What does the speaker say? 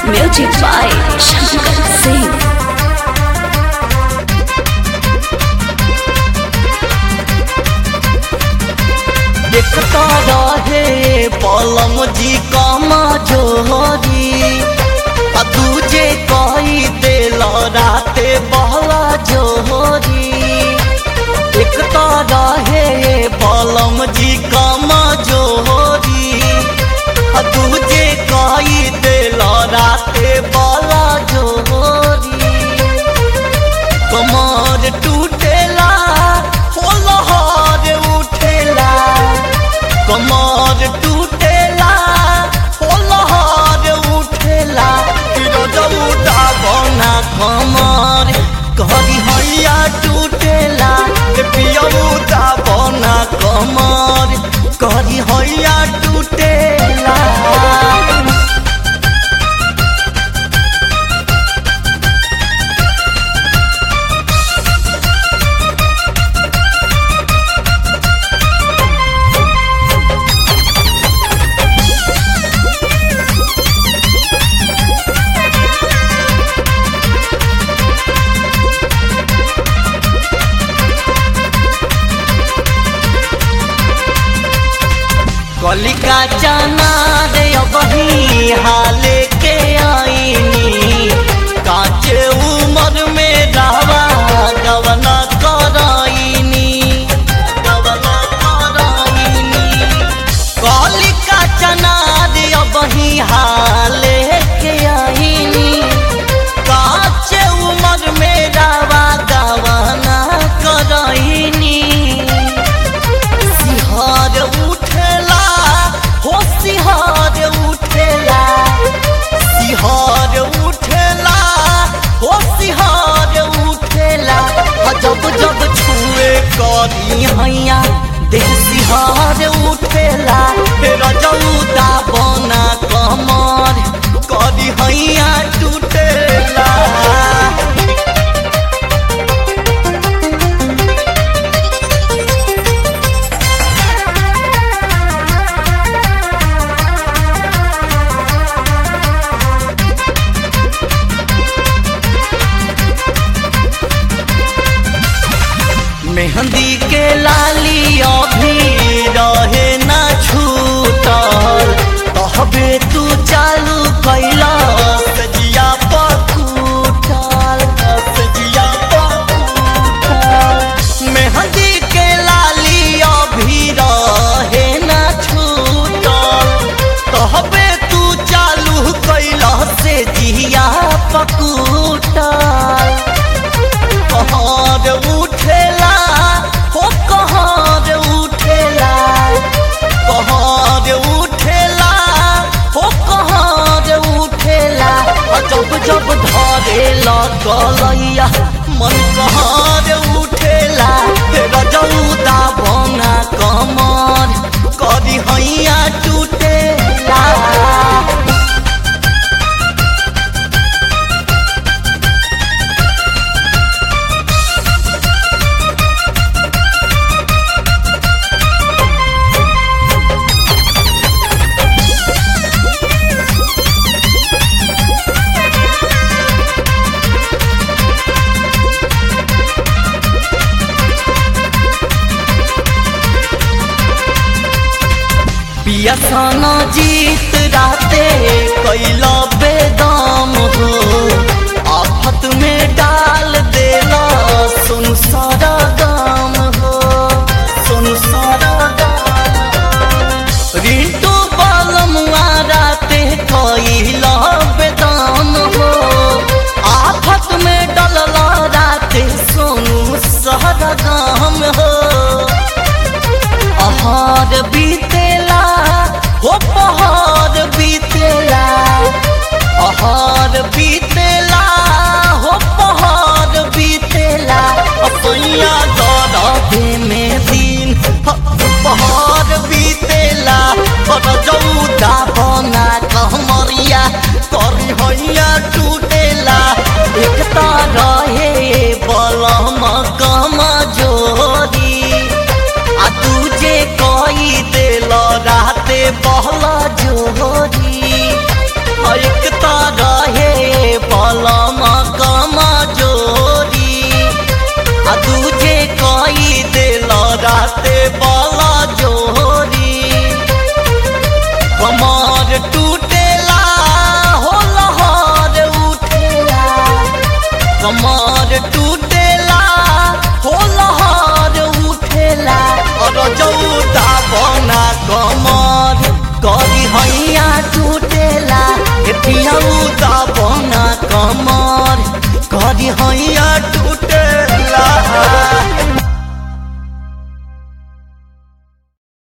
Music by Shankar Singh. देखता रहे पलम जी कमा जोहरी दूजे कही दिल राते बहला जोहरी। देखता रहे पलम जी कमा जोहरी दूजे कही दिल राते बहला जोहरी। कमर टूटेला हो लहर उठेला, कमर टूटेला हो लहर उठेला। रजौदा बना कमर करी हैया टूटेला, पियौदा बना कमर करी हैया टूटेला। कलिका चना रे अबही हाले के आईनी, काचे उमर में रहवा गवना कराईनी, गवना कराईनी। कलिका चना रे अबही हाले के आईनी, काचे उमर में रहवा गवना कराईनी। सिहार उठेला हो सिहार उठेला, सिहार उठेला हो सिहार उठेला। जब जब छुए करी हैया देह सिहार उठेला। रजौदा बना कमर करी हैया टूटेला। मेहंदी के लाली अभी रहे ना छूटल, कहबे तू चालू कैला सजिया पकूटल, सजिया पकूटल। मेहंदी के लाली अभी रहे ना छूटल, कहबे तू चालू कैला से जिया पकूटल। कहर उठेला हो कहर उठेला, कहर उठेला हो कहर उठेला। जब जब धरेला गलैया मन कहर उठेला। रजौदा बना कमर करी हैया टूटेला। पियसन जीत राते कैला बेदाम हो, आफत में डाल देला सुन सारा गाम हो, सुन सारा गाम। रिंटू बालमुआ राते कैला बेदाम हो, आफत में डलला राते सोनू सारा गाम हो। आहार बीतेला हो पहाड़ बीतेला, कहीं हैया टूट